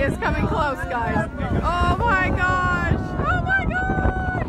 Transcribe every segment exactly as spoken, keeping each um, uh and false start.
is coming close, guys. Oh my gosh! Oh my gosh!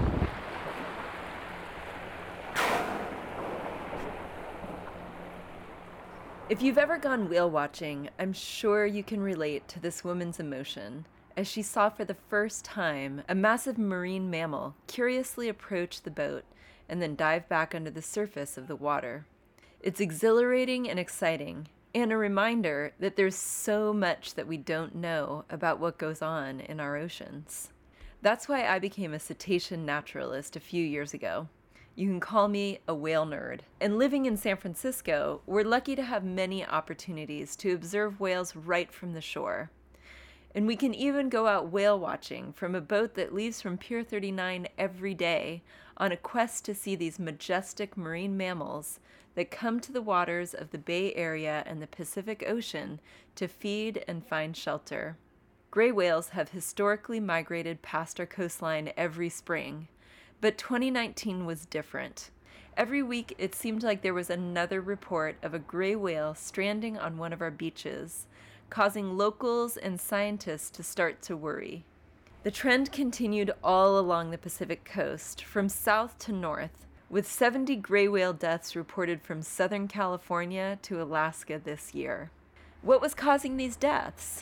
If you've ever gone whale watching, I'm sure you can relate to this woman's emotion as she saw for the first time a massive marine mammal curiously approach the boat and then dive back under the surface of the water. It's exhilarating and exciting, and a reminder that there's so much that we don't know about what goes on in our oceans. That's why I became a cetacean naturalist a few years ago. You can call me a whale nerd. And living in San Francisco, we're lucky to have many opportunities to observe whales right from the shore. And we can even go out whale watching from a boat that leaves from Pier thirty-nine every day on a quest to see these majestic marine mammals that come to the waters of the Bay Area and the Pacific Ocean to feed and find shelter. Gray whales have historically migrated past our coastline every spring, but twenty nineteen was different. Every week it seemed like there was another report of a gray whale stranding on one of our beaches, causing locals and scientists to start to worry. The trend continued all along the Pacific coast, from south to north, with seventy gray whale deaths reported from Southern California to Alaska this year. What was causing these deaths?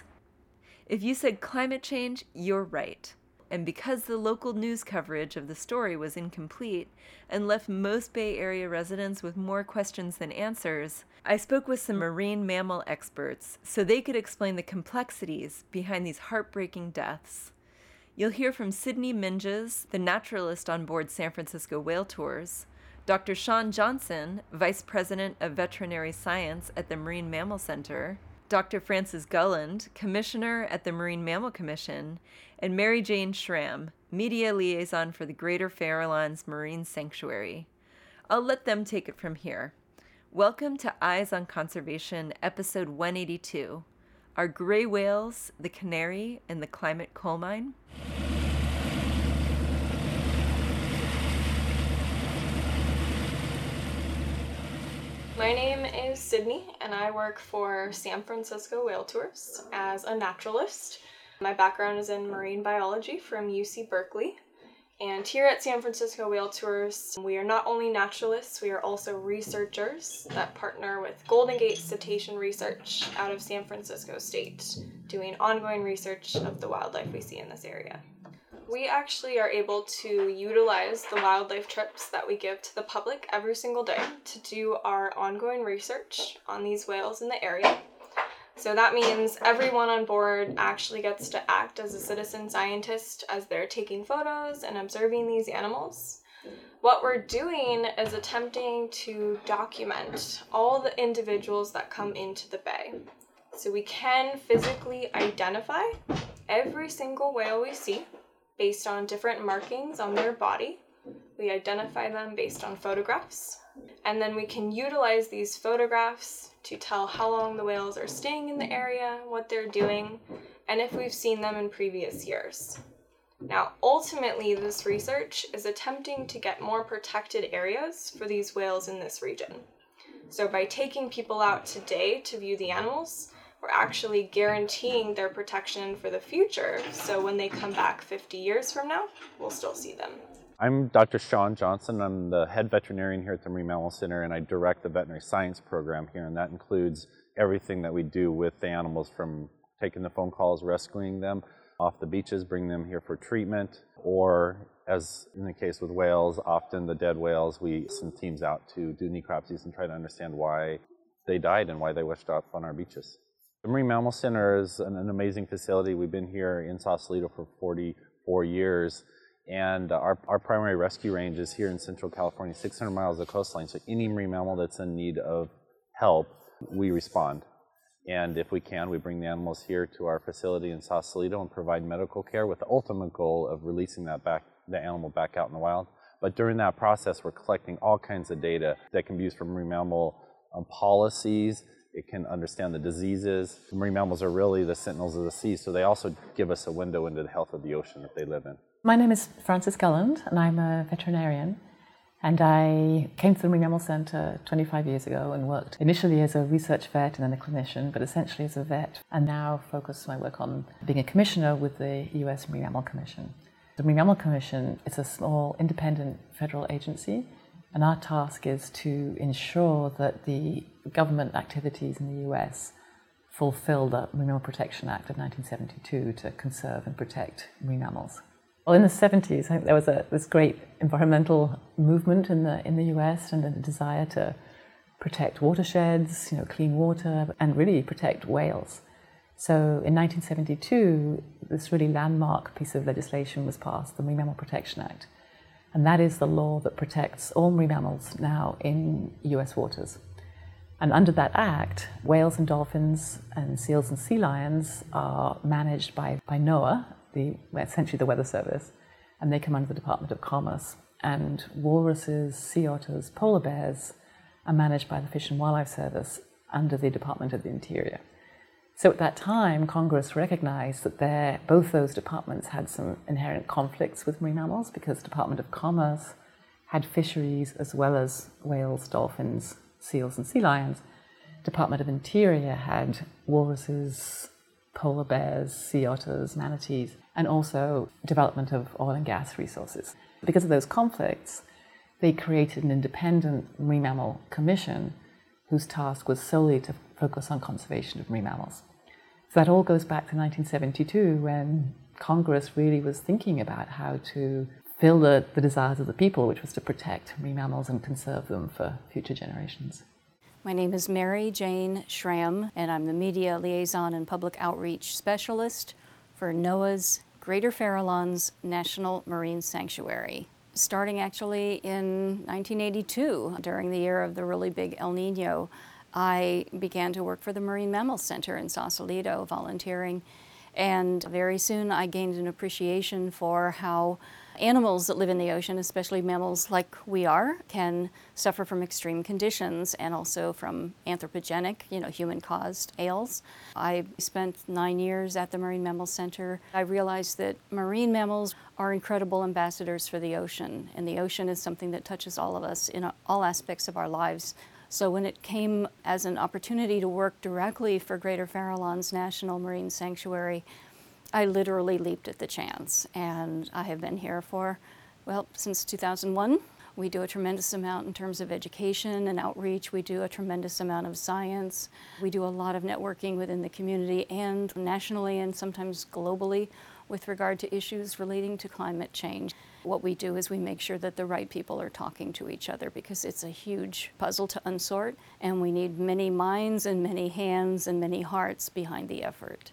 If you said climate change, you're right. And because the local news coverage of the story was incomplete and left most Bay Area residents with more questions than answers, I spoke with some marine mammal experts so they could explain the complexities behind these heartbreaking deaths. You'll hear from Sydney Minges, the naturalist on board San Francisco Whale Tours, Doctor Sean Johnson, Vice President of Veterinary Science at the Marine Mammal Center, Doctor Francis Gulland, Commissioner at the Marine Mammal Commission, and Mary Jane Schramm, Media Liaison for the Greater Farallones Marine Sanctuary. I'll let them take it from here. Welcome to Eyes on Conservation, Episode one eighty-two. Are gray whales the canary in the climate coal mine? My name is Sydney, and I work for San Francisco Whale Tours as a naturalist. My background is in marine biology from U C Berkeley. And here at San Francisco Whale Tours, we are not only naturalists, we are also researchers that partner with Golden Gate Cetacean Research out of San Francisco State, doing ongoing research of the wildlife we see in this area. We actually are able to utilize the wildlife trips that we give to the public every single day to do our ongoing research on these whales in the area. So that means everyone on board actually gets to act as a citizen scientist as they're taking photos and observing these animals. What we're doing is attempting to document all the individuals that come into the bay. So we can physically identify every single whale we see based on different markings on their body. We identify them based on photographs, and then we can utilize these photographs to tell how long the whales are staying in the area, what they're doing, and if we've seen them in previous years. Now, ultimately, this research is attempting to get more protected areas for these whales in this region. So by taking people out today to view the animals, we're actually guaranteeing their protection for the future, so when they come back fifty years from now, we'll still see them. I'm Doctor Sean Johnson. I'm the head veterinarian here at the Marine Mammal Center, and I direct the veterinary science program here, and that includes everything that we do with the animals, from taking the phone calls, rescuing them off the beaches, bringing them here for treatment, or, as in the case with whales, often the dead whales, we send teams out to do necropsies and try to understand why they died and why they washed up on our beaches. The Marine Mammal Center is an, an amazing facility. We've been here in Sausalito for forty-four years, and our, our primary rescue range is here in Central California, six hundred miles of coastline. So any marine mammal that's in need of help, we respond. And if we can, we bring the animals here to our facility in Sausalito and provide medical care with the ultimate goal of releasing that back, the animal back out in the wild. But during that process, we're collecting all kinds of data that can be used for marine mammal um, policies. It can understand the diseases. Marine mammals are really the sentinels of the sea, so they also give us a window into the health of the ocean that they live in. My name is Francis Gulland, and I'm a veterinarian. And I came to the Marine Mammal Center twenty-five years ago and worked initially as a research vet and then a clinician, but essentially as a vet, and now focus my work on being a commissioner with the U S Marine Mammal Commission. The Marine Mammal Commission is a small independent federal agency, and our task is to ensure that the government activities in the U S fulfill the Marine Mammal Protection Act of nineteen seventy-two to conserve and protect marine mammals. Well, in the seventies, I think there was a, this great environmental movement in the in the U S and a desire to protect watersheds, you know, clean water, and really protect whales. So in nineteen seventy-two, this really landmark piece of legislation was passed, the Marine Mammal Protection Act, and that is the law that protects all marine mammals now in U S waters. And under that act, whales and dolphins and seals and sea lions are managed by, by NOAA, the, essentially the Weather Service, and they come under the Department of Commerce. And walruses, sea otters, polar bears are managed by the Fish and Wildlife Service under the Department of the Interior. So at that time, Congress recognized that there, both those departments had some inherent conflicts with marine mammals because the Department of Commerce had fisheries as well as whales, dolphins, seals, and sea lions. Department of Interior had walruses, polar bears, sea otters, manatees, and also development of oil and gas resources. Because of those conflicts, they created an independent marine mammal commission whose task was solely to focus on conservation of marine mammals. So that all goes back to nineteen seventy-two, when Congress really was thinking about how to fill the, the desires of the people, which was to protect marine mammals and conserve them for future generations. My name is Mary Jane Schramm, and I'm the Media Liaison and Public Outreach Specialist for NOAA's Greater Farallones National Marine Sanctuary. Starting actually in nineteen eighty-two, during the year of the really big El Nino, I began to work for the Marine Mammal Center in Sausalito, volunteering, and very soon I gained an appreciation for how animals that live in the ocean, especially mammals like we are, can suffer from extreme conditions and also from anthropogenic, you know, human-caused ails. I spent nine years at the Marine Mammal Center. I realized that marine mammals are incredible ambassadors for the ocean, and the ocean is something that touches all of us in all aspects of our lives. So when it came as an opportunity to work directly for Greater Farallones National Marine Sanctuary, I literally leaped at the chance, and I have been here for, well, since two thousand one. We do a tremendous amount in terms of education and outreach. We do a tremendous amount of science. We do a lot of networking within the community and nationally and sometimes globally with regard to issues relating to climate change. What we do is we make sure that the right people are talking to each other, because it's a huge puzzle to unsort, and we need many minds and many hands and many hearts behind the effort.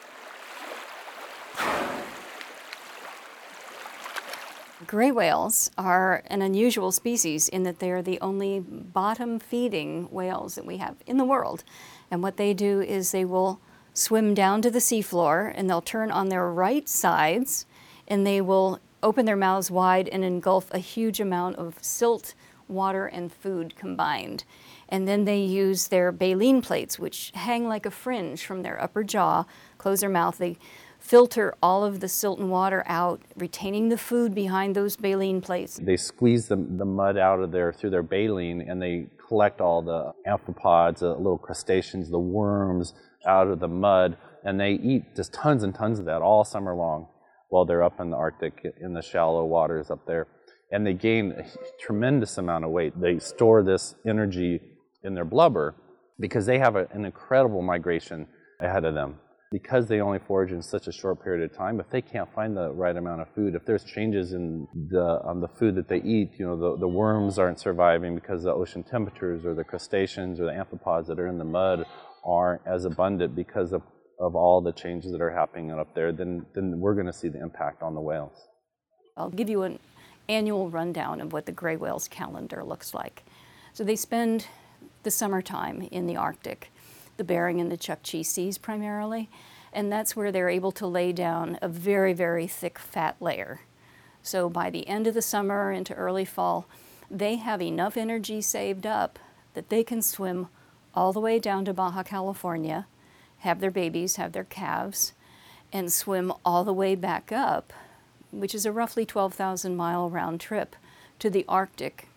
Gray whales are an unusual species in that they are the only bottom-feeding whales that we have in the world. And what they do is they will swim down to the seafloor, and they'll turn on their right sides, and they will open their mouths wide and engulf a huge amount of silt, water, and food combined. And then they use their baleen plates, which hang like a fringe from their upper jaw, close their mouth. They filter all of the silt and water out, retaining the food behind those baleen plates. They squeeze the, the mud out of there through their baleen, and they collect all the amphipods, the little crustaceans, the worms out of the mud, and they eat just tons and tons of that all summer long while they're up in the Arctic, in the shallow waters up there. And they gain a tremendous amount of weight. They store this energy in their blubber because they have a, an incredible migration ahead of them. Because they only forage in such a short period of time, if they can't find the right amount of food, if there's changes in the um, the food that they eat, you know, the, the worms aren't surviving because the ocean temperatures, or the crustaceans or the amphipods that are in the mud aren't as abundant because of, of all the changes that are happening up there, then, then we're going to see the impact on the whales. I'll give you an annual rundown of what the gray whale's calendar looks like. So they spend the summertime in the Arctic, the Bering and the Chukchi Seas primarily, and that's where they're able to lay down a very, very thick fat layer. So by the end of the summer into early fall, they have enough energy saved up that they can swim all the way down to Baja California, have their babies, have their calves, and swim all the way back up, which is a roughly twelve thousand mile round trip, to the Arctic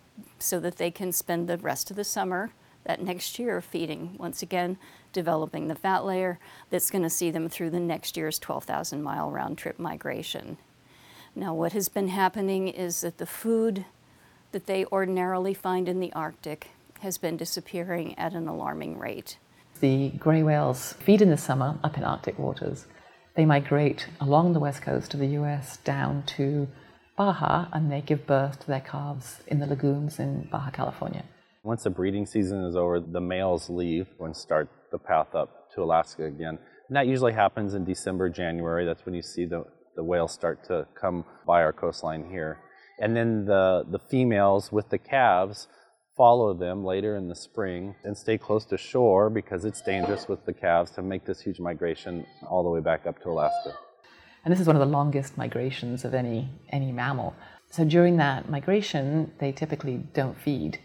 so that they can spend the rest of the summer that next year feeding, once again, developing the fat layer that's going to see them through the next year's twelve thousand mile round trip migration. Now, what has been happening is that the food that they ordinarily find in the Arctic has been disappearing at an alarming rate. The grey whales feed in the summer up in Arctic waters. They migrate along the west coast of the U S down to Baja, and they give birth to their calves in the lagoons in Baja California. Once the breeding season is over, the males leave and start the path up to Alaska again. And that usually happens in December, January. That's when you see the, the whales start to come by our coastline here. And then the, the females with the calves follow them later in the spring and stay close to shore because it's dangerous with the calves to make this huge migration all the way back up to Alaska. And this is one of the longest migrations of any, any mammal. So during that migration, they typically don't feed.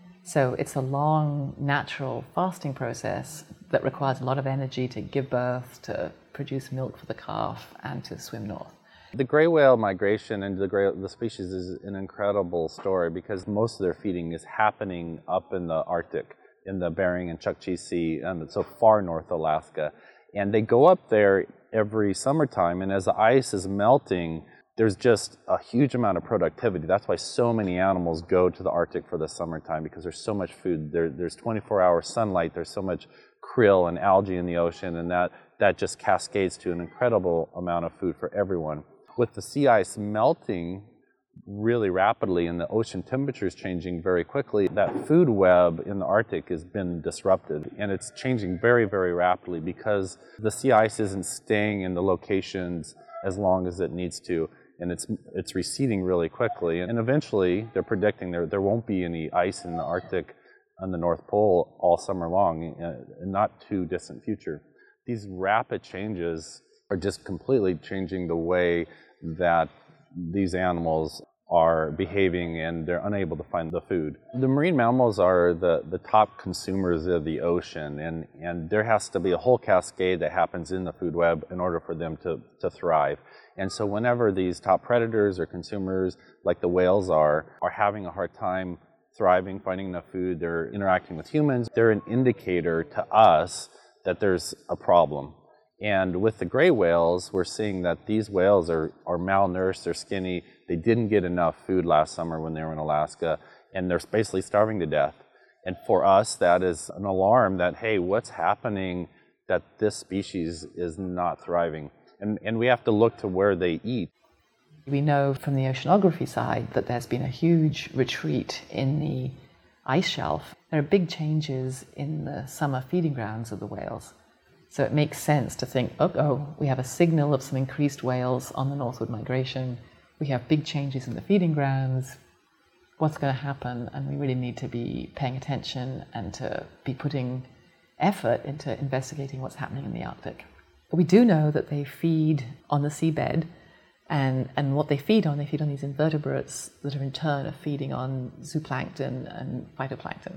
So it's a long, natural fasting process that requires a lot of energy to give birth, to produce milk for the calf, and to swim north. The gray whale migration into the gray the species is an incredible story because most of their feeding is happening up in the Arctic, in the Bering and Chukchi Sea, and so far north Alaska. And they go up there every summertime, and as the ice is melting, there's just a huge amount of productivity. That's why so many animals go to the Arctic for the summertime, because there's so much food. There, there's twenty-four hour sunlight, there's so much krill and algae in the ocean, and that, that just cascades to an incredible amount of food for everyone. With the sea ice melting really rapidly and the ocean temperatures changing very quickly, that food web in the Arctic has been disrupted, and it's changing very, very rapidly because the sea ice isn't staying in the locations as long as it needs to, and it's it's receding really quickly. And eventually, they're predicting there there won't be any ice in the Arctic on the North Pole all summer long, in not too distant future. These rapid changes are just completely changing the way that these animals are behaving, and they're unable to find the food. The marine mammals are the, the top consumers of the ocean, and, and there has to be a whole cascade that happens in the food web in order for them to, to thrive. And so whenever these top predators or consumers, like the whales are, are having a hard time thriving, finding enough food, they're interacting with humans, they're an indicator to us that there's a problem. And with the gray whales, we're seeing that these whales are, are malnourished, they're skinny, they didn't get enough food last summer when they were in Alaska, and they're basically starving to death. And for us, that is an alarm that, hey, what's happening that this species is not thriving? And, and we have to look to where they eat. We know from the oceanography side that there's been a huge retreat in the ice shelf. There are big changes in the summer feeding grounds of the whales. So it makes sense to think, oh, oh, we have a signal of some increased whales on the northward migration. We have big changes in the feeding grounds. What's going to happen? And we really need to be paying attention and to be putting effort into investigating what's happening in the Arctic. But we do know that they feed on the seabed, and, and what they feed on, they feed on these invertebrates that are in turn are feeding on zooplankton and phytoplankton.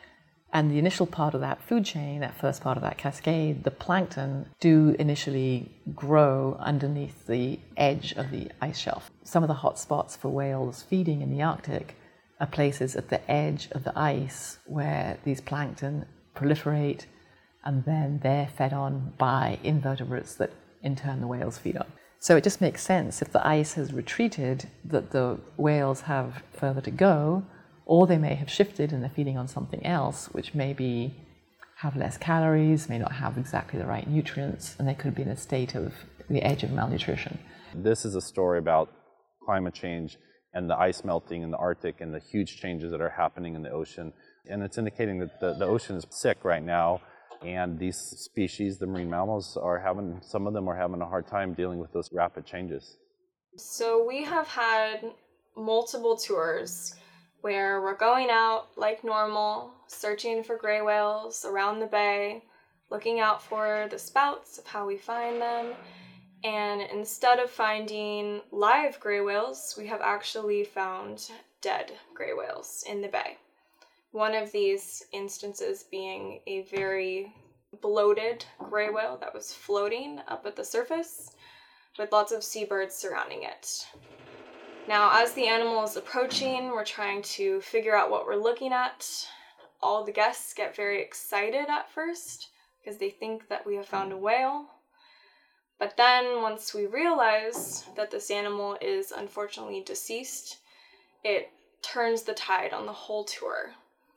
And the initial part of that food chain, that first part of that cascade, the plankton do initially grow underneath the edge of the ice shelf. Some of the hot spots for whales feeding in the Arctic are places at the edge of the ice where these plankton proliferate, and then they're fed on by invertebrates that in turn the whales feed on. So it just makes sense, if the ice has retreated, that the whales have further to go, or they may have shifted and they're feeding on something else, which maybe have less calories, may not have exactly the right nutrients, and they could be in a state of the edge of malnutrition. This is a story about climate change and the ice melting in the Arctic and the huge changes that are happening in the ocean. And it's indicating that the, the ocean is sick right now, and these species, the marine mammals, are having, some of them are having a hard time dealing with those rapid changes. So we have had multiple tours where we're going out like normal, searching for gray whales around the bay, looking out for the spouts of how we find them. And instead of finding live gray whales, we have actually found dead gray whales in the bay. One of these instances being a very bloated gray whale that was floating up at the surface with lots of seabirds surrounding it. Now, as the animal is approaching, we're trying to figure out what we're looking at. All the guests get very excited at first because they think that we have found a whale. But then once we realize that this animal is unfortunately deceased, it turns the tide on the whole tour.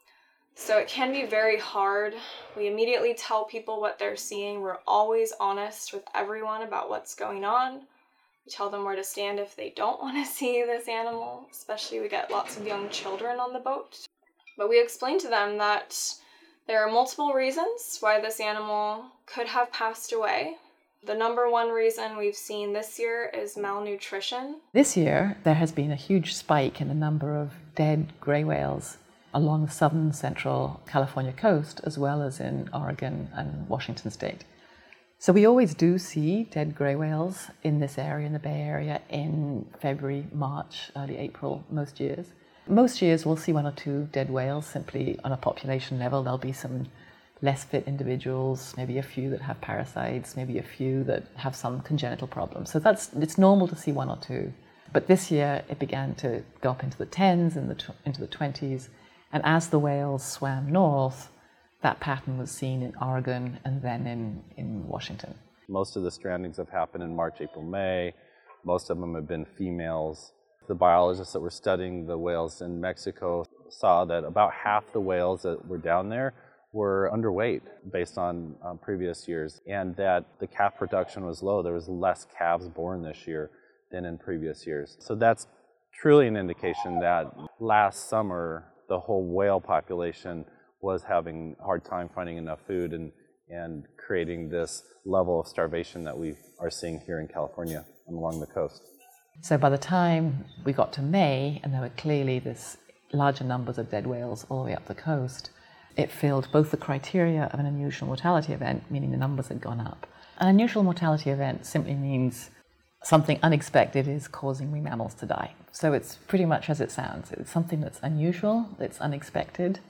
So it can be very hard. We immediately tell people what they're seeing. We're always honest with everyone about what's going on. We tell them where to stand if they don't want to see this animal, especially we get lots of young children on the boat. But we explain to them that there are multiple reasons why this animal could have passed away. The number one reason we've seen this year is malnutrition. This year, there has been a huge spike in the number of dead grey whales along the southern central California coast, as well as in Oregon and Washington state. So we always do see dead grey whales in this area, in the Bay Area, in February, March, early April, most years. Most years we'll see one or two dead whales simply on a population level. There'll be some less fit individuals, maybe a few that have parasites, maybe a few that have some congenital problems. So that's it's normal to see one or two. But this year it began to go up into the tens and the tw- into the twenties. And as the whales swam north, that pattern was seen in Oregon and then in, in Washington. Most of the strandings have happened in March, April, May. Most of them have been females. The biologists that were studying the whales in Mexico saw that about half the whales that were down there were underweight based on um, previous years, and that the calf production was low. There was less calves born this year than in previous years. So that's truly an indication that last summer the whole whale population was having a hard time finding enough food and, and creating this level of starvation that we are seeing here in California and along the coast. So by the time we got to May, and there were clearly this larger numbers of dead whales all the way up the coast, it filled both the criteria of an unusual mortality event, meaning the numbers had gone up. An unusual mortality event simply means something unexpected is causing marine mammals to die. So it's pretty much as it sounds. It's something that's unusual, it's unexpected,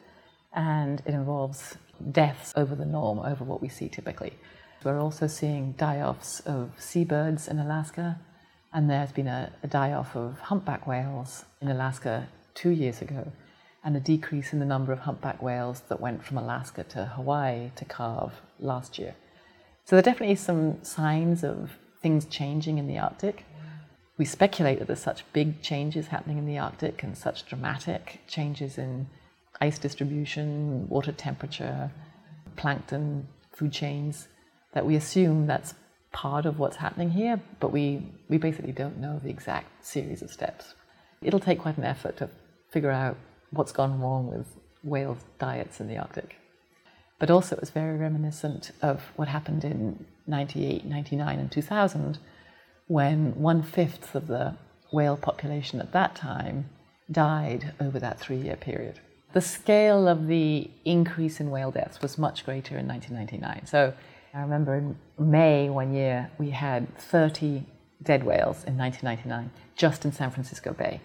and it involves deaths over the norm, over what we see typically. We're also seeing die-offs of seabirds in Alaska, and there's been a, a die-off of humpback whales in Alaska two years ago, and a decrease in the number of humpback whales that went from Alaska to Hawaii to calve last year. So there are definitely some signs of things changing in the Arctic. We speculate that there's such big changes happening in the Arctic and such dramatic changes in ice distribution, water temperature, plankton, food chains, that we assume that's part of what's happening here, but we, we basically don't know the exact series of steps. It'll take quite an effort to figure out what's gone wrong with whale diets in the Arctic. But also it was very reminiscent of what happened in ninety-eight, ninety-nine, and two thousand, when one-fifth of the whale population at that time died over that three-year period. The scale of the increase in whale deaths was much greater in nineteen ninety-nine. So I remember in May one year, we had thirty dead whales in nineteen ninety-nine, just in San Francisco Bay.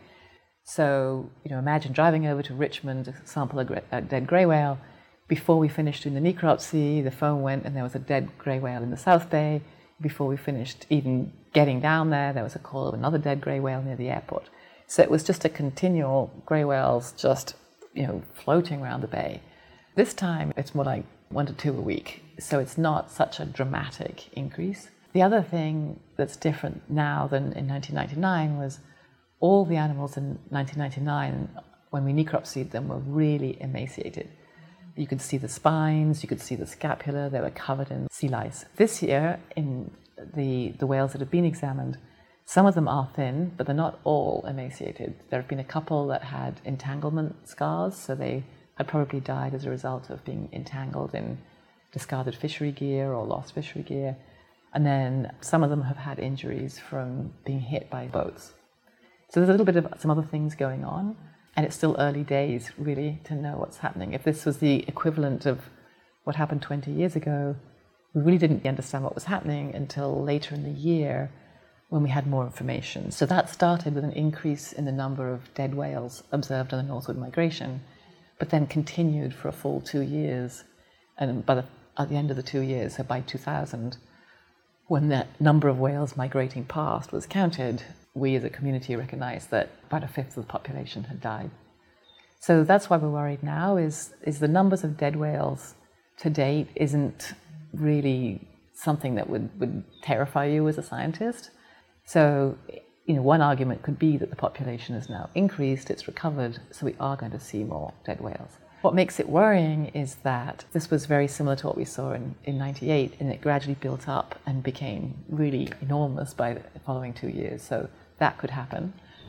So, you know, imagine driving over to Richmond to sample a, a dead grey whale. Before we finished doing the necropsy, the phone went and there was a dead grey whale in the South Bay. Before we finished even getting down there, there was a call of another dead grey whale near the airport. So it was just a continual grey whales just, you know, floating around the bay. This time, it's more like one to two a week. So it's not such a dramatic increase. The other thing that's different now than in nineteen ninety-nine was all the animals in nineteen ninety-nine, when we necropsied them, were really emaciated. You could see the spines, you could see the scapula, they were covered in sea lice. This year, in the, the whales that have been examined, some of them are thin, but they're not all emaciated. There have been a couple that had entanglement scars, so they had probably died as a result of being entangled in discarded fishery gear or lost fishery gear. And then some of them have had injuries from being hit by boats. So there's a little bit of some other things going on, and it's still early days, really, to know what's happening. If this was the equivalent of what happened twenty years ago, we really didn't understand what was happening until later in the year when we had more information. So that started with an increase in the number of dead whales observed on the northward migration, but then continued for a full two years. And by the, at the end of the two years, so by two thousand, when the number of whales migrating past was counted, we as a community recognized that about a fifth of the population had died. So that's why we're worried now, is, is the numbers of dead whales to date isn't really something that would, would terrify you as a scientist. So, you know, one argument could be that the population has now increased, it's recovered, so we are going to see more dead whales. What makes it worrying is that this was very similar to what we saw in, in ninety-eight, and it gradually built up and became really enormous by the following two years. So that could happen.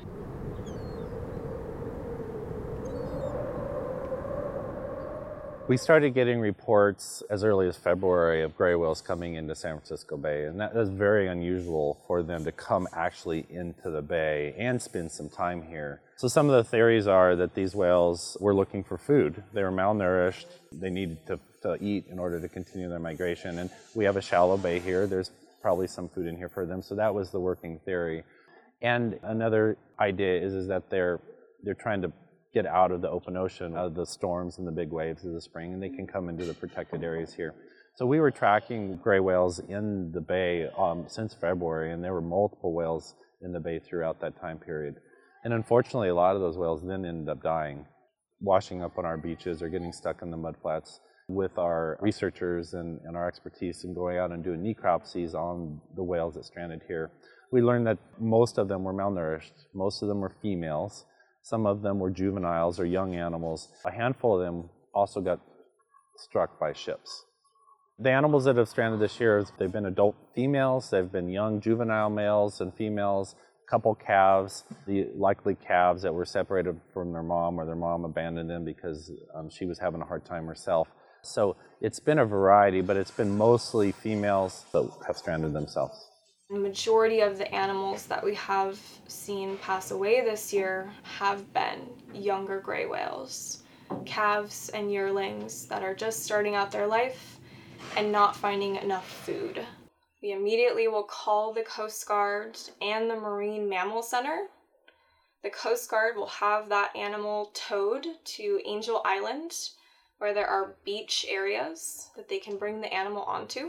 We started getting reports as early as February of gray whales coming into San Francisco Bay, and that was very unusual for them to come actually into the bay and spend some time here. So some of the theories are that these whales were looking for food. They were malnourished, they needed to, to eat in order to continue their migration, and we have a shallow bay here. There's probably some food in here for them, so that was the working theory. And another idea is, is that they're, they're trying to get out of the open ocean, out of the storms and the big waves of the spring, and they can come into the protected areas here. So we were tracking gray whales in the bay um, since February, and there were multiple whales in the bay throughout that time period. And unfortunately, a lot of those whales then ended up dying, washing up on our beaches or getting stuck in the mudflats. With our researchers and, and our expertise in going out and doing necropsies on the whales that stranded here, we learned that most of them were malnourished. Most of them were females. Some of them were juveniles or young animals. A handful of them also got struck by ships. The animals that have stranded this year, they've been adult females, they've been young juvenile males and females, a couple calves, the likely calves that were separated from their mom or their mom abandoned them because um, she was having a hard time herself. So it's been a variety, but it's been mostly females that have stranded themselves. The majority of the animals that we have seen pass away this year have been younger gray whales, calves and yearlings that are just starting out their life and not finding enough food. We immediately will call the Coast Guard and the Marine Mammal Center. The Coast Guard will have that animal towed to Angel Island, where there are beach areas that they can bring the animal onto.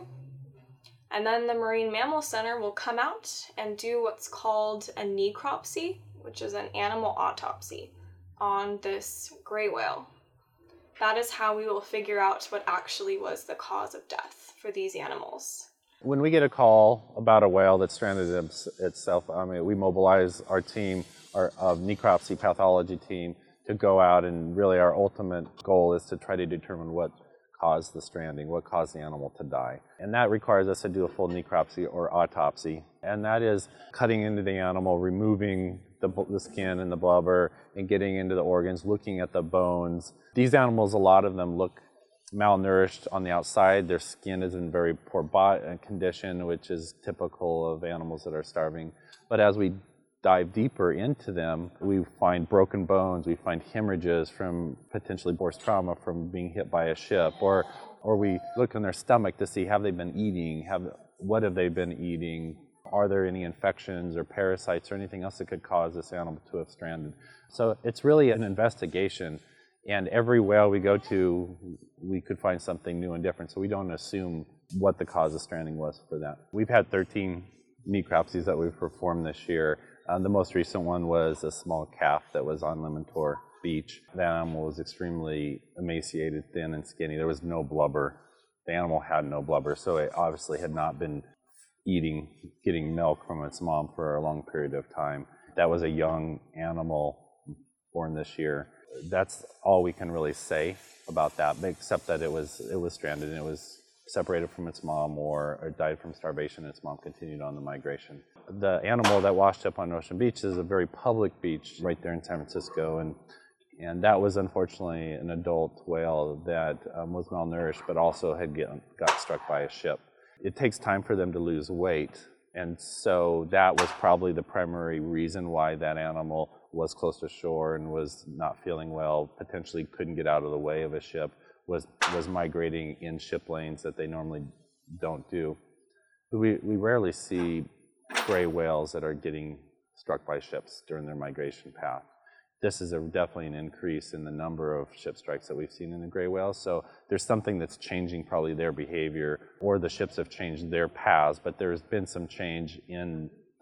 And then the Marine Mammal Center will come out and do what's called a necropsy, which is an animal autopsy on this gray whale. That is how we will figure out what actually was the cause of death for these animals. When we get a call about a whale that stranded itself, I mean, we mobilize our team, our uh, necropsy pathology team, to go out, and really our ultimate goal is to try to determine what caused the stranding, what caused the animal to die. And that requires us to do a full necropsy or autopsy. And that is cutting into the animal, removing the, the skin and the blubber, and getting into the organs, looking at the bones. These animals, a lot of them look malnourished on the outside. Their skin is in very poor body condition, which is typical of animals that are starving. But as we dive deeper into them, we find broken bones, we find hemorrhages from potentially force trauma from being hit by a ship, or or we look in their stomach to see have they been eating, have what have they been eating, are there any infections or parasites or anything else that could cause this animal to have stranded. So it's really an investigation, and every whale we go to, we could find something new and different, so we don't assume what the cause of stranding was for that. We've had thirteen necropsies that we've performed this year. Uh, the most recent one was a small calf that was on Limantour Beach. The animal was extremely emaciated, thin and skinny. There was no blubber. The animal had no blubber, so it obviously had not been eating, getting milk from its mom for a long period of time. That was a young animal born this year. That's all we can really say about that, except that it was it was stranded and it was separated from its mom or, or died from starvation, and its mom continued on the migration. The animal that washed up on Ocean Beach is a very public beach right there in San Francisco, and and that was unfortunately an adult whale that um, was malnourished but also had get, got struck by a ship. It takes time for them to lose weight, and so that was probably the primary reason why that animal was close to shore and was not feeling well, potentially couldn't get out of the way of a ship, was was migrating in ship lanes that they normally don't do. We, we rarely see gray whales that are getting struck by ships during their migration path. This is a, definitely an increase in the number of ship strikes that we've seen in the gray whales, so there's something that's changing probably their behavior, or the ships have changed their paths, but there's been some change in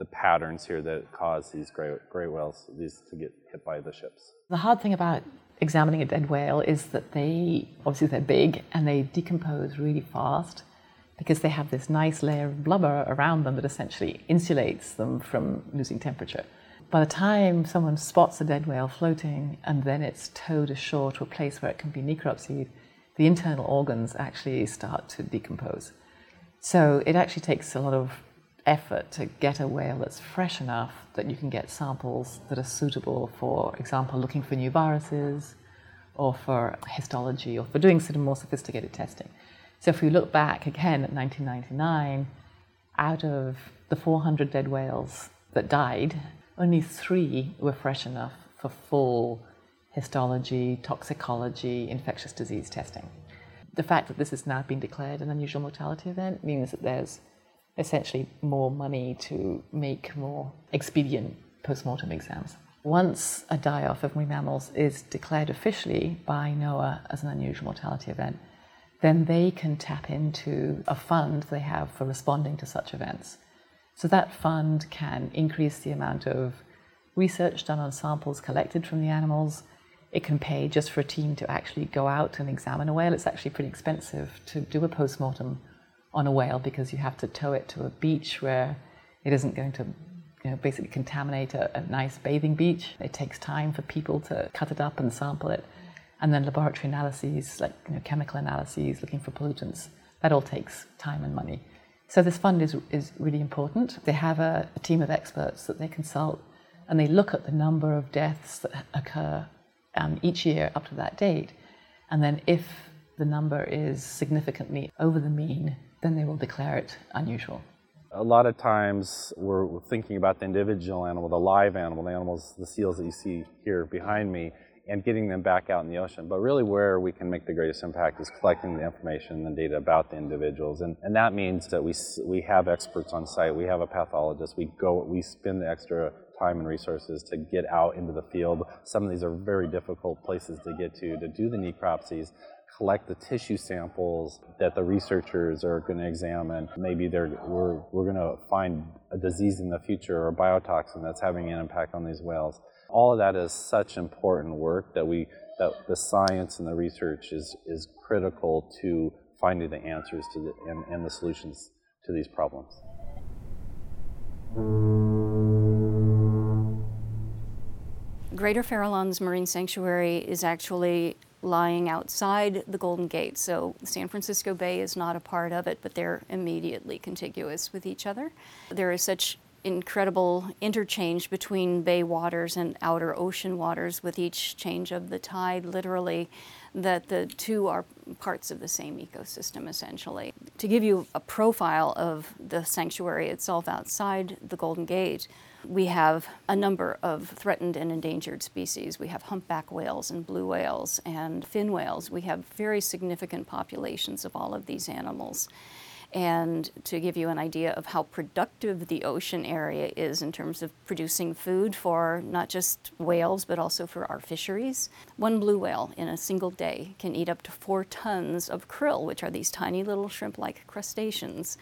the patterns here that cause these gray, gray whales these to get hit by the ships. The hard thing about examining a dead whale is that they, obviously they're big and they decompose really fast because they have this nice layer of blubber around them that essentially insulates them from losing temperature. By the time someone spots a dead whale floating and then it's towed ashore to a place where it can be necropsied, the internal organs actually start to decompose. So it actually takes a lot of effort to get a whale that's fresh enough that you can get samples that are suitable, for example, looking for new viruses or for histology or for doing sort of more sophisticated testing. So if we look back again at nineteen ninety-nine, out of the four hundred dead whales that died, only three were fresh enough for full histology, toxicology, infectious disease testing. The fact that this has now been declared an unusual mortality event means that there's essentially more money to make more expedient post-mortem exams. Once a die-off of marine mammals is declared officially by NOAA as an unusual mortality event, then they can tap into a fund they have for responding to such events. So that fund can increase the amount of research done on samples collected from the animals. It can pay just for a team to actually go out and examine a whale. It's actually pretty expensive to do a post-mortem on a whale because you have to tow it to a beach where it isn't going to, you know, basically contaminate a, a nice bathing beach. It takes time for people to cut it up and sample it. And then laboratory analyses, like, you know, chemical analyses, looking for pollutants, that all takes time and money. So this fund is, is really important. They have a, a team of experts that they consult, and they look at the number of deaths that occur um, each year up to that date. And then if the number is significantly over the mean, then they will declare it unusual. A lot of times we're thinking about the individual animal, the live animal, the animals, the seals that you see here behind me, and getting them back out in the ocean. But really where we can make the greatest impact is collecting the information and data about the individuals. And, and that means that we, we have experts on site, we have a pathologist, we go, we spend the extra time and resources to get out into the field. Some of these are very difficult places to get to, to do the necropsies, collect the tissue samples that the researchers are going to examine. Maybe they're, we're, we're going to find a disease in the future or a biotoxin that's having an impact on these whales. All of that is such important work that we that the science and the research is is critical to finding the answers to the and, and the solutions to these problems. Greater Farallones Marine Sanctuary is actually lying outside the Golden Gate, so San Francisco Bay is not a part of it, but they're immediately contiguous with each other. There is such incredible interchange between bay waters and outer ocean waters with each change of the tide, literally, that the two are parts of the same ecosystem, essentially. To give you a profile of the sanctuary itself outside the Golden Gate, we have a number of threatened and endangered species. We have humpback whales and blue whales and fin whales. We have very significant populations of all of these animals. And to give you an idea of how productive the ocean area is in terms of producing food for not just whales, but also for our fisheries, one blue whale in a single day can eat up to four tons of krill, which are these tiny little shrimp-like crustaceans.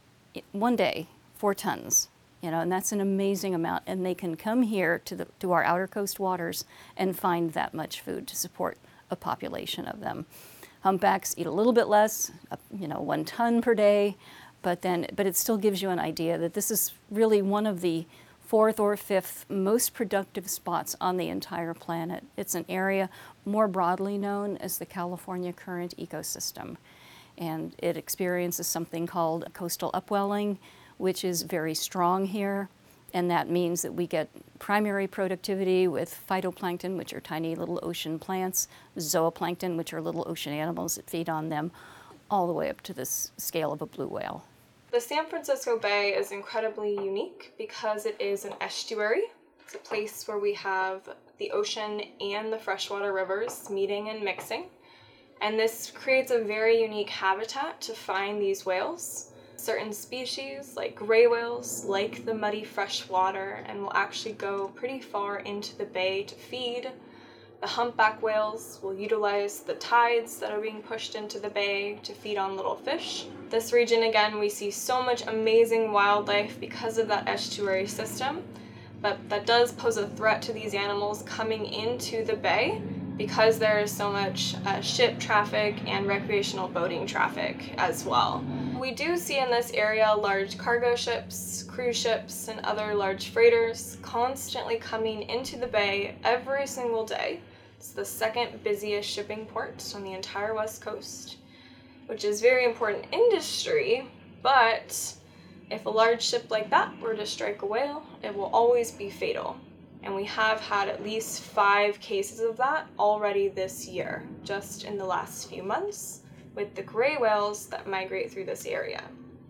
One day, four tons. You know, and that's an amazing amount, and they can come here to, the, to our outer coast waters and find that much food to support a population of them. Humpbacks eat a little bit less, you know, one ton per day, but then, but it still gives you an idea that this is really one of the fourth or fifth most productive spots on the entire planet. It's an area more broadly known as the California Current ecosystem, and it experiences something called coastal upwelling, which is very strong here. And that means that we get primary productivity with phytoplankton, which are tiny little ocean plants, zooplankton, which are little ocean animals that feed on them, all the way up to this scale of a blue whale. The San Francisco Bay is incredibly unique because it is an estuary. It's a place where we have the ocean and the freshwater rivers meeting and mixing. And this creates a very unique habitat to find these whales. Certain species, like gray whales, like the muddy fresh water and will actually go pretty far into the bay to feed. The humpback whales will utilize the tides that are being pushed into the bay to feed on little fish. This region, again, we see so much amazing wildlife because of that estuary system, but that does pose a threat to these animals coming into the bay because there is so much uh, ship traffic and recreational boating traffic as well. We do see in this area large cargo ships, cruise ships, and other large freighters constantly coming into the bay every single day. It's the second busiest shipping port on the entire West Coast, which is very important industry, but if a large ship like that were to strike a whale, it will always be fatal. And we have had at least five cases of that already this year, just in the last few months, with the gray whales that migrate through this area.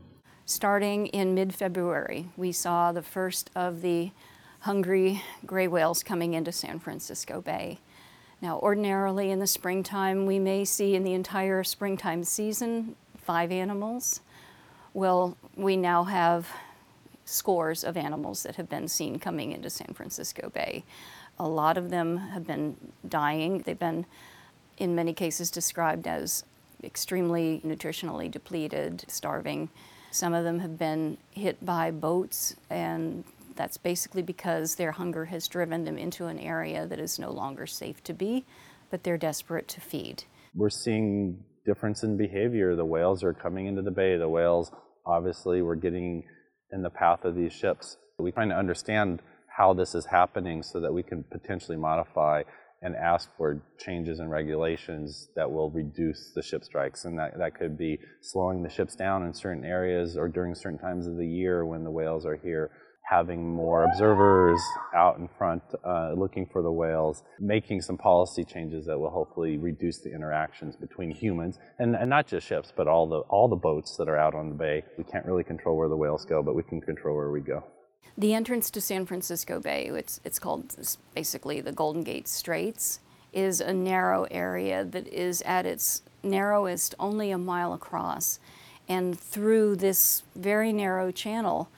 Starting in mid-February, we saw the first of the hungry gray whales coming into San Francisco Bay. Now, ordinarily in the springtime, we may see in the entire springtime season five animals. Well, we now have scores of animals that have been seen coming into San Francisco Bay. A lot of them have been dying. They've been, in many cases, described as extremely nutritionally depleted, starving. Some of them have been hit by boats, and that's basically because their hunger has driven them into an area that is no longer safe to be, but they're desperate to feed. We're seeing difference in behavior. The whales are coming into the bay. The whales, obviously, were getting in the path of these ships. We're trying to understand how this is happening so that we can potentially modify and ask for changes in regulations that will reduce the ship strikes. And that, that could be slowing the ships down in certain areas or during certain times of the year when the whales are here, having more observers out in front uh, looking for the whales, making some policy changes that will hopefully reduce the interactions between humans, and, and not just ships, but all the, all the boats that are out on the bay. We can't really control where the whales go, but we can control where we go. The entrance to San Francisco Bay, it's, it's called basically the Golden Gate Straits, is a narrow area that is at its narrowest only a mile across. And through this very narrow channel,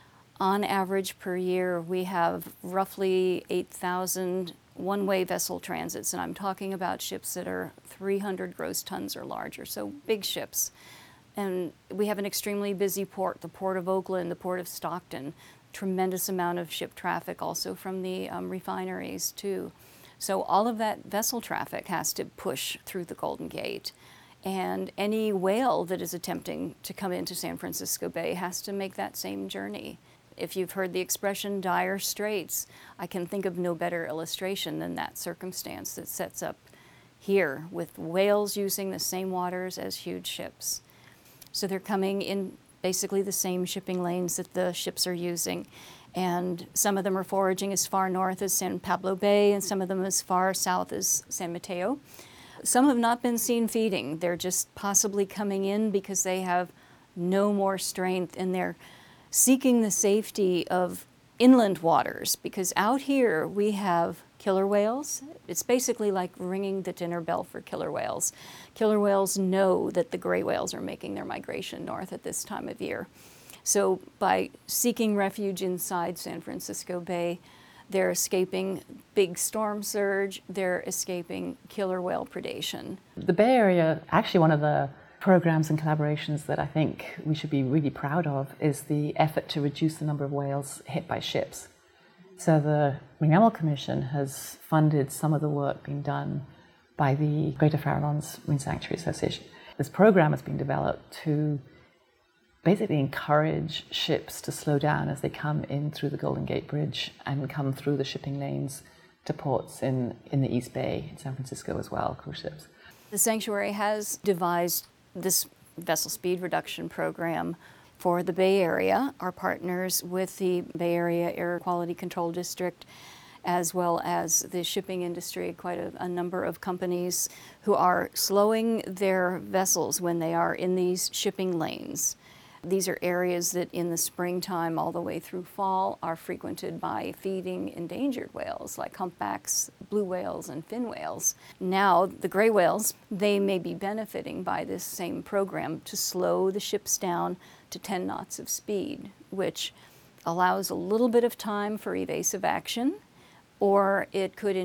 on average per year, we have roughly eight thousand one-way vessel transits, and I'm talking about ships that are three hundred gross tons or larger, so big ships. And we have an extremely busy port, the Port of Oakland, the Port of Stockton, tremendous amount of ship traffic also from the um, refineries too. So all of that vessel traffic has to push through the Golden Gate. And any whale that is attempting to come into San Francisco Bay has to make that same journey. If you've heard the expression dire straits, I can think of no better illustration than that circumstance that sets up here with whales using the same waters as huge ships. So they're coming in basically the same shipping lanes that the ships are using. And some of them are foraging as far north as San Pablo Bay and some of them as far south as San Mateo. Some have not been seen feeding. They're just possibly coming in because they have no more strength and they're seeking the safety of inland waters, because out here we have killer whales. It's basically like ringing the dinner bell for killer whales. Killer whales know that the gray whales are making their migration north at this time of year. So by seeking refuge inside San Francisco Bay, they're escaping big storm surge, they're escaping killer whale predation. The Bay Area, actually one of the programs and collaborations that I think we should be really proud of is the effort to reduce the number of whales hit by ships. So the Marine Mammal Commission has funded some of the work being done by the Greater Farallones Marine Sanctuary Association. This program has been developed to basically encourage ships to slow down as they come in through the Golden Gate Bridge and come through the shipping lanes to ports in, in the East Bay, in San Francisco as well, cruise ships. The sanctuary has devised this vessel speed reduction program for the Bay Area. Our partners with the Bay Area Air Quality Control District, as well as the shipping industry, quite a, a number of companies who are slowing their vessels when they are in these shipping lanes. These are areas that in the springtime all the way through fall are frequented by feeding endangered whales like humpbacks, blue whales, and fin whales. Now the gray whales, they may be benefiting by this same program to slow the ships down to ten knots of speed, which allows a little bit of time for evasive action, or it could in-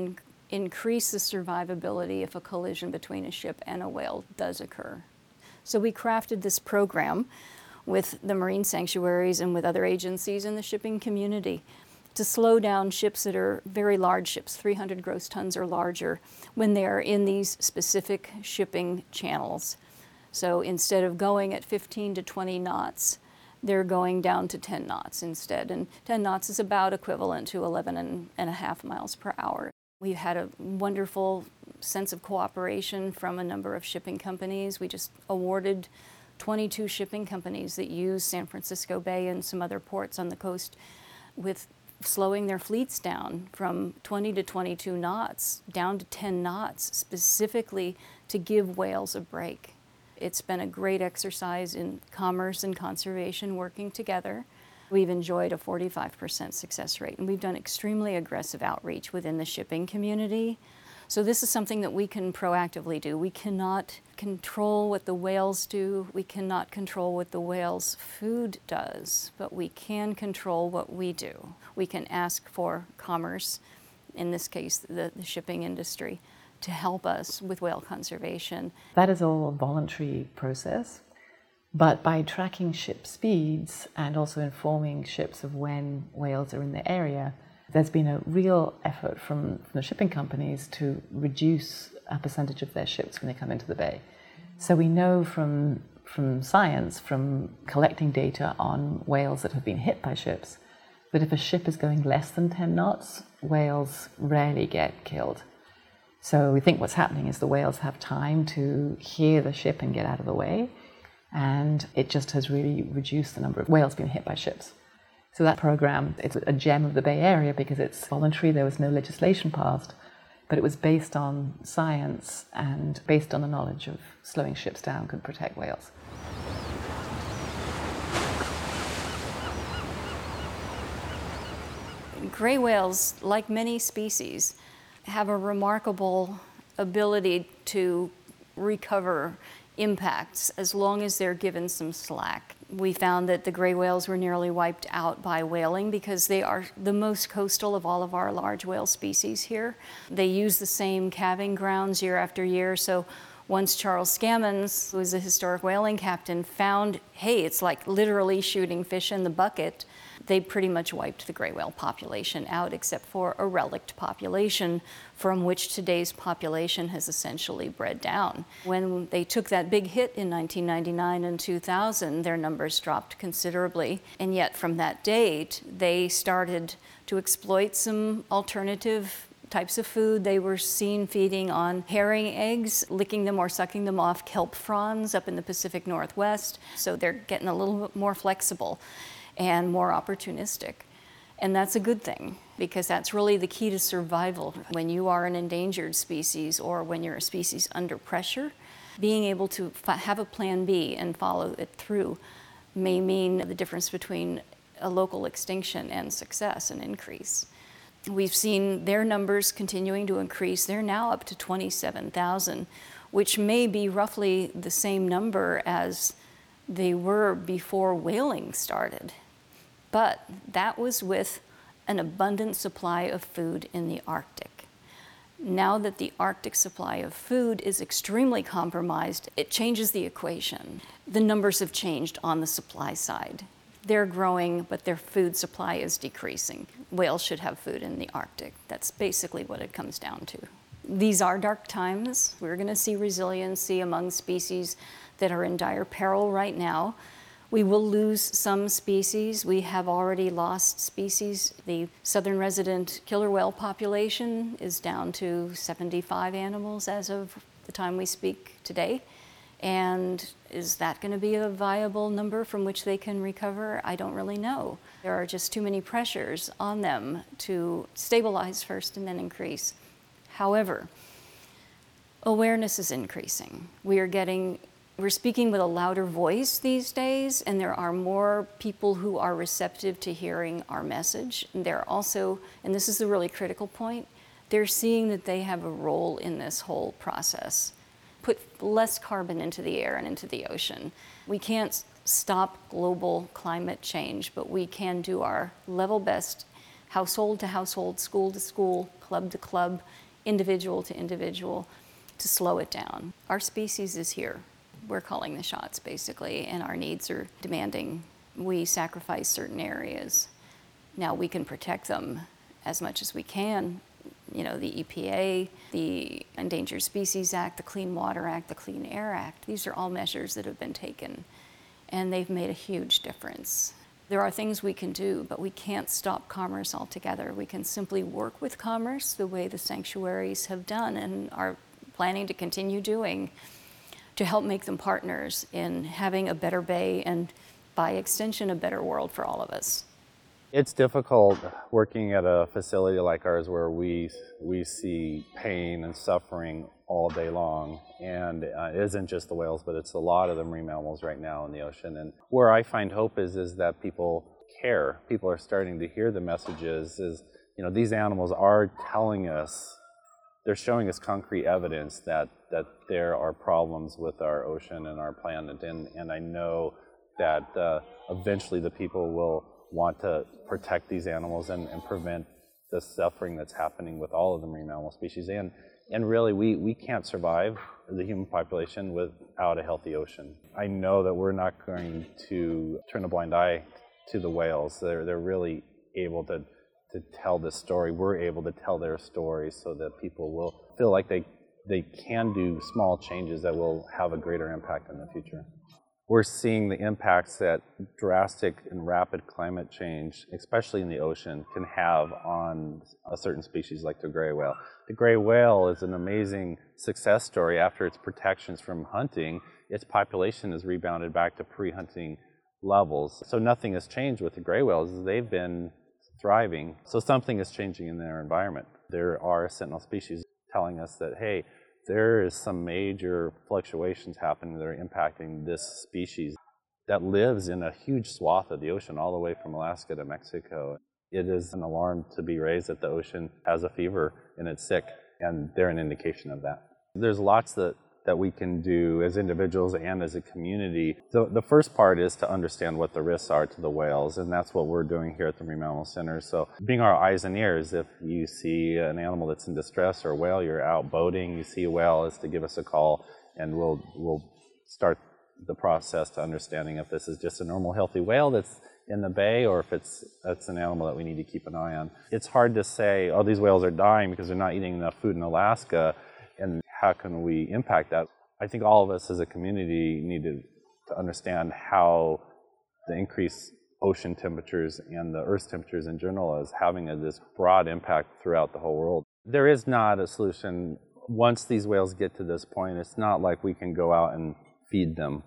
increase the survivability if a collision between a ship and a whale does occur. So we crafted this program with the marine sanctuaries and with other agencies in the shipping community to slow down ships that are very large ships, three hundred gross tons or larger, when they're in these specific shipping channels. So instead of going at fifteen to twenty knots, they're going down to ten knots instead. And ten knots is about equivalent to eleven and, and a half miles per hour. We've had a wonderful sense of cooperation from a number of shipping companies. We just awarded twenty-two shipping companies that use San Francisco Bay and some other ports on the coast with slowing their fleets down from twenty to twenty-two knots down to ten knots, specifically to give whales a break. It's been a great exercise in commerce and conservation working together. We've enjoyed a forty-five percent success rate, and we've done extremely aggressive outreach within the shipping community. So this is something that we can proactively do. We cannot control what the whales do. We cannot control what the whale's food does, but we can control what we do. We can ask for commerce, in this case, the, the shipping industry, to help us with whale conservation. That is all a voluntary process, but by tracking ship speeds and also informing ships of when whales are in the area, there's been a real effort from, from the shipping companies to reduce a percentage of their ships when they come into the bay. So we know from, from science, from collecting data on whales that have been hit by ships, that if a ship is going less than ten knots, whales rarely get killed. So we think what's happening is the whales have time to hear the ship and get out of the way, and it just has really reduced the number of whales being hit by ships. So that program, it's a gem of the Bay Area because it's voluntary, there was no legislation passed, but it was based on science and based on the knowledge of slowing ships down could protect whales. Gray whales, like many species, have a remarkable ability to recover impacts as long as they're given some slack. We found that the gray whales were nearly wiped out by whaling because they are the most coastal of all of our large whale species here. They use the same calving grounds year after year, so once Charles Scammons, who was a historic whaling captain, found, hey, it's like literally shooting fish in the bucket, they pretty much wiped the gray whale population out, except for a relict population from which today's population has essentially bred down. When they took that big hit in nineteen ninety-nine and two thousand, their numbers dropped considerably. And yet from that date, they started to exploit some alternative types of food. They were seen feeding on herring eggs, licking them or sucking them off kelp fronds up in the Pacific Northwest. So they're getting a little bit more flexible and more opportunistic. And that's a good thing, because that's really the key to survival. When you are an endangered species or when you're a species under pressure, being able to f- have a plan B and follow it through may mean the difference between a local extinction and success and increase. We've seen their numbers continuing to increase. They're now up to twenty-seven thousand, which may be roughly the same number as they were before whaling started. But that was with an abundant supply of food in the Arctic. Now that the Arctic supply of food is extremely compromised, it changes the equation. The numbers have changed on the supply side. They're growing, but their food supply is decreasing. Whales should have food in the Arctic. That's basically what it comes down to. These are dark times. We're going to see resiliency among species that are in dire peril right now. We will lose some species. We have already lost species. The southern resident killer whale population is down to seventy-five animals as of the time we speak today. And is that going to be a viable number from which they can recover? I don't really know. There are just too many pressures on them to stabilize first and then increase. However, awareness is increasing. We are getting We're speaking with a louder voice these days, and there are more people who are receptive to hearing our message. And they're also, and this is the really critical point, they're seeing that they have a role in this whole process. Put less carbon into the air and into the ocean. We can't stop global climate change, but we can do our level best, household to household, school to school, club to club, individual to individual, to slow it down. Our species is here. We're calling the shots, basically, and our needs are demanding we sacrifice certain areas. Now, we can protect them as much as we can. You know, the E P A, the Endangered Species Act, the Clean Water Act, the Clean Air Act, these are all measures that have been taken, and they've made a huge difference. There are things we can do, but we can't stop commerce altogether. We can simply work with commerce the way the sanctuaries have done and are planning to continue doing, to help make them partners in having a better bay and, by extension, a better world for all of us. It's difficult working at a facility like ours where we we see pain and suffering all day long, and uh, it isn't just the whales, but it's a lot of the marine mammals right now in the ocean. And where I find hope is is that people care. People are starting to hear the messages. Is you know these animals are telling us, they're showing us concrete evidence that that there are problems with our ocean and our planet, and and I know that uh, eventually the people will want to protect these animals and, and prevent the suffering that's happening with all of the marine mammal species. And and really, we, we can't survive, the human population, without a healthy ocean. I know that we're not going to turn a blind eye to the whales. They're, they're really able to, to tell this story. We're able to tell their stories so that people will feel like they, they can do small changes that will have a greater impact in the future. We're seeing the impacts that drastic and rapid climate change, especially in the ocean, can have on a certain species like the gray whale. The gray whale is an amazing success story. After its protections from hunting, its population has rebounded back to pre-hunting levels. So nothing has changed with the gray whales. They've been thriving. So something is changing in their environment. There are sentinel species telling us that, hey, there is some major fluctuations happening that are impacting this species that lives in a huge swath of the ocean all the way from Alaska to Mexico. It is an alarm to be raised that the ocean has a fever and it's sick, and they're an indication of that. There's lots that, that we can do as individuals and as a community. The, the first part is to understand what the risks are to the whales, and that's what we're doing here at the Marine Mammal Center. So being our eyes and ears, if you see an animal that's in distress or a whale, you're out boating, you see a whale, is to give us a call, and we'll, we'll start the process to understanding if this is just a normal healthy whale that's in the bay or if it's, it's an animal that we need to keep an eye on. It's hard to say, oh, these whales are dying because they're not eating enough food in Alaska, and how can we impact that? I think all of us as a community need to, to understand how the increased ocean temperatures and the Earth's temperatures in general is having a, this broad impact throughout the whole world. There is not a solution. Once these whales get to this point, it's not like we can go out and feed them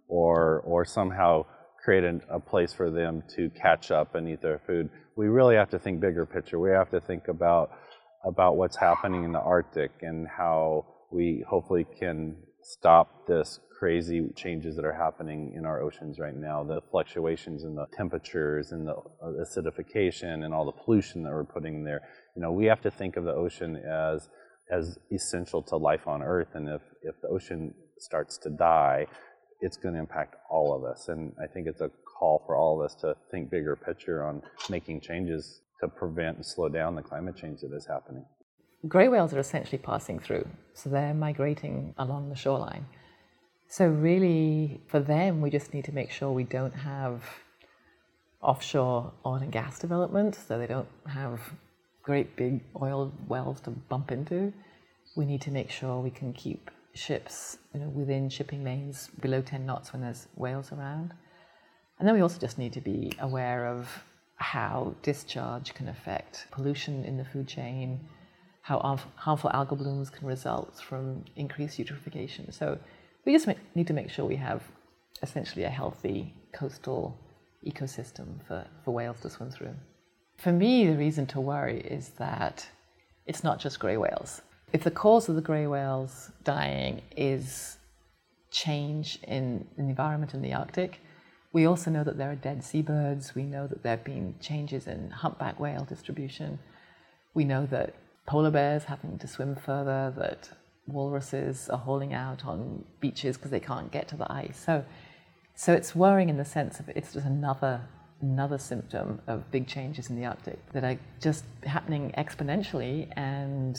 or, or somehow create a, a place for them to catch up and eat their food. We really have to think bigger picture. We have to think about about what's happening in the Arctic and how we hopefully can stop this crazy changes that are happening in our oceans right now, the fluctuations in the temperatures and the acidification and all the pollution that we're putting in there. You know, we have to think of the ocean as as essential to life on Earth, and if, if the ocean starts to die, it's going to impact all of us. And I think it's a call for all of us to think bigger picture on making changes to prevent and slow down the climate change that is happening. Grey whales are essentially passing through, so they're migrating along the shoreline. So really, for them, we just need to make sure we don't have offshore oil and gas development, so they don't have great big oil wells to bump into. We need to make sure we can keep ships, you know, within shipping lanes below ten knots when there's whales around. And then we also just need to be aware of how discharge can affect pollution in the food chain, how harmful algal blooms can result from increased eutrophication. So we just need to make sure we have essentially a healthy coastal ecosystem for, for whales to swim through. For me, the reason to worry is that it's not just grey whales. If the cause of the grey whales dying is change in the environment in the Arctic, we also know that there are dead seabirds. We know that there have been changes in humpback whale distribution. We know that polar bears having to swim further, that walruses are hauling out on beaches because they can't get to the ice. So, so it's worrying in the sense of it's just another, another symptom of big changes in the Arctic that are just happening exponentially, and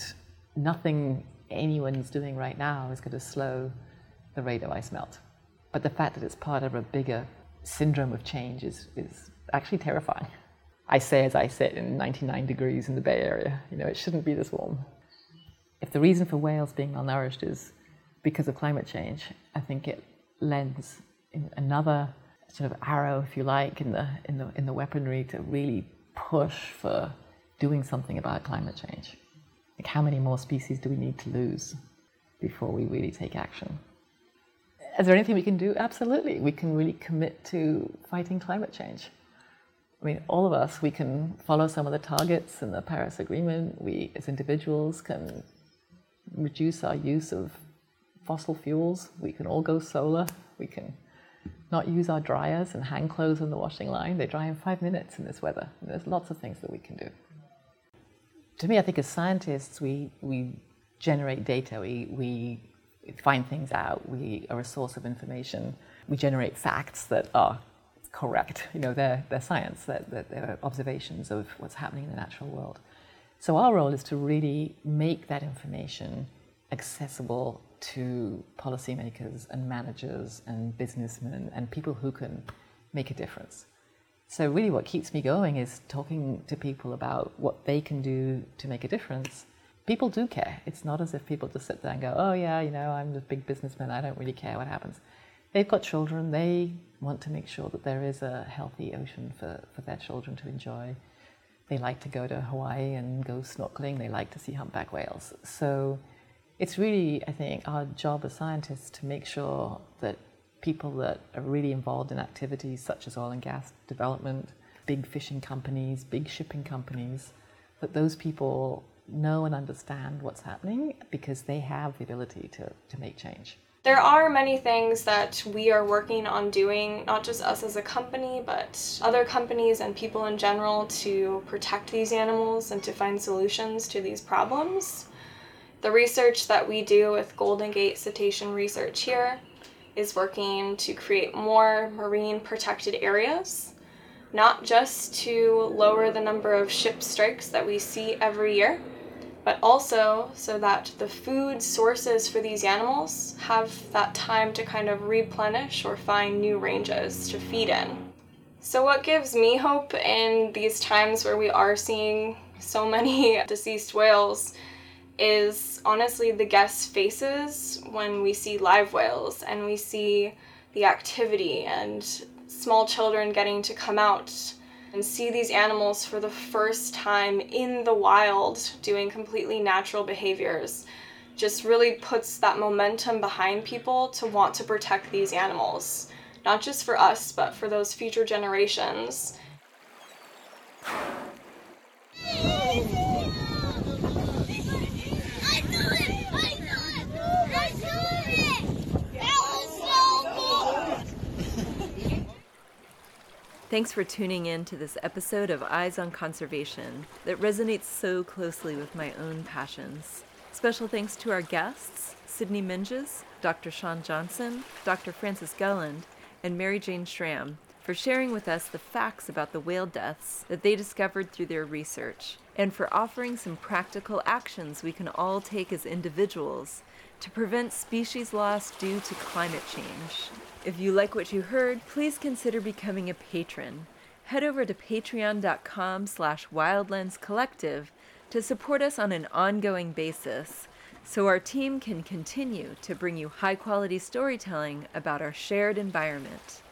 nothing anyone's doing right now is going to slow the rate of ice melt. But the fact that it's part of a bigger syndrome of change is, is actually terrifying. I say as I sit in ninety-nine degrees in the Bay Area, you know, it shouldn't be this warm. If the reason for whales being malnourished is because of climate change, I think it lends another sort of arrow, if you like, in the in the in the weaponry to really push for doing something about climate change. Like, how many more species do we need to lose before we really take action? Is there anything we can do? Absolutely. We can really commit to fighting climate change. I mean, all of us, we can follow some of the targets in the Paris Agreement. We, as individuals, can reduce our use of fossil fuels. We can all go solar. We can not use our dryers and hang clothes on the washing line. They dry in five minutes in this weather. There's lots of things that we can do. To me, I think as scientists, we, we generate data. We, we find things out. We are a source of information. We generate facts that are correct. You know, they're, they're science. They're, they're, they're observations of what's happening in the natural world. So our role is to really make that information accessible to policymakers and managers and businessmen and people who can make a difference. So really what keeps me going is talking to people about what they can do to make a difference. People do care. It's not as if people just sit there and go, oh yeah, you know, I'm the big businessman, I don't really care what happens. They've got children, they want to make sure that there is a healthy ocean for, for their children to enjoy. They like to go to Hawaii and go snorkeling, they like to see humpback whales. So it's really, I think, our job as scientists to make sure that people that are really involved in activities such as oil and gas development, big fishing companies, big shipping companies, that those people know and understand what's happening because they have the ability to, to make change. There are many things that we are working on doing, not just us as a company, but other companies and people in general, to protect these animals and to find solutions to these problems. The research that we do with Golden Gate Cetacean Research here is working to create more marine protected areas, not just to lower the number of ship strikes that we see every year, but also so that the food sources for these animals have that time to kind of replenish or find new ranges to feed in. So what gives me hope in these times where we are seeing so many deceased whales is honestly the guests' faces when we see live whales and we see the activity and small children getting to come out and see these animals for the first time in the wild doing completely natural behaviors. Just really puts that momentum behind people to want to protect these animals, not just for us, but for those future generations. Thanks for tuning in to this episode of Eyes on Conservation that resonates so closely with my own passions. Special thanks to our guests, Sydney Minges, Doctor Shawn Johnson, Doctor Frances Gulland, and Mary Jane Schramm for sharing with us the facts about the whale deaths that they discovered through their research, and for offering some practical actions we can all take as individuals to prevent species loss due to climate change. If you like what you heard, please consider becoming a patron. Head over to patreon.com slash wildlenscollective to support us on an ongoing basis so our team can continue to bring you high-quality storytelling about our shared environment.